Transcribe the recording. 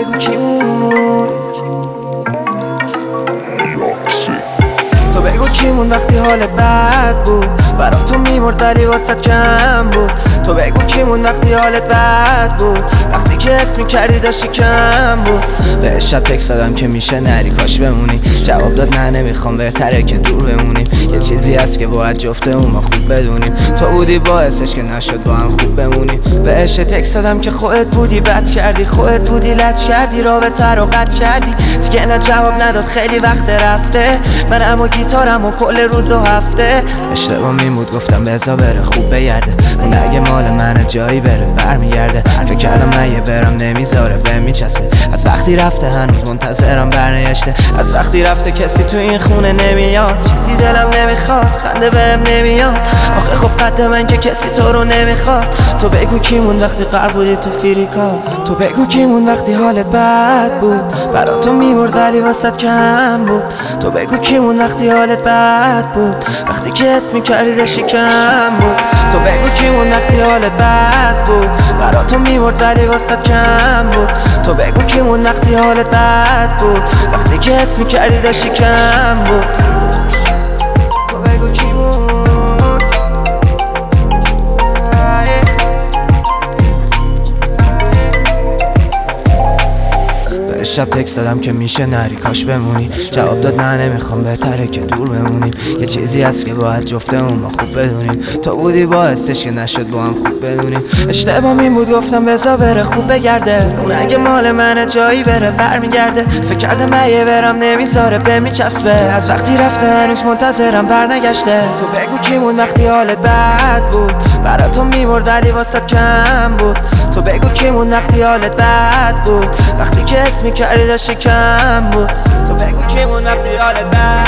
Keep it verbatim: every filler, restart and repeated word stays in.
بگو کیمون، تو بگو کیمون وقتی حالت بد بود، برام تو میمرد ولی واسط کم بود. تو بگو کیمون وقتی حالت بد بود، وقتی که اسم میکردی داشتی کم بود. به شب تکس دادم که میشه نری کاش بمونی، جواب داد نه نمیخوام بهتره که دور بمونیم. یه چیزی هست که باید جفته اون ما خوب بدونیم، تو بودی باعثش که نشد با هم خوب بمونیم. بهش تکس دادم که خودت بودی بد کردی، خودت بودی لج کردی رابطه رو قطع کردی. دیگه نه جواب نداد خیلی وقت رفته، منم و گیتارم و کل روز و هفته. اشتباه میمود گفتم بذار بره خوب بگرده، اون اگه مال منه جایی بره برمیگرده. فکر کردم من یه برم نمیذاره به میچسبه، از وقتی رفته هنوز منتظرم برنگشته. از وقتی رفته کسی تو این خونه نمیاد، چیزی دلم نمیخواد خنده بهم نمیاد. آخه خب قد من که کسی تو رو نمیخواد. تو بگو کیمون وقتی قرار بودی تو فریکا، تو بگو کیمون وقتی حالت بد بود، برا تو میبرد ولی واسط کم بود. تو بگو کیمون وقتی حالت بد بود، وقتی که اسم میکردی داشتی کم بود. تو بگو کیمون وقتی حالت بد بود، برا تو میبرد ولی واسط کم بود. تو بگو کیمون وقتی حالت بد بود، وقتی که اسم میکردی داشتی کم بود. تو بگو کیمون، شب تکس دادم که میشه نری کاش بمونی، جواب داد نه نمیخوام بهتره که دور بمونیم. یه چیزی هست که باید جفته اون ما خوب بدونیم، تو بودی باعثش که نشد با هم خوب بدونیم. اشتباه این بود گفتم بذار بره خوب بگرده، اون اگه مال منه جایی بره برمیگرده. فکر کردم من یه برم نمیذاره به میچسبه، از وقتی رفته هنوز منتظرم برنگشته. تو بگو کیمون وقتی حالت بد بود، برا تو میمرد ولی واسط کم بود. تو بگو کیمون وقتی حالت بد بود، وقتی که اسم میکردی داشتی کم بود. تو بگو کیمون وقتی حالت بد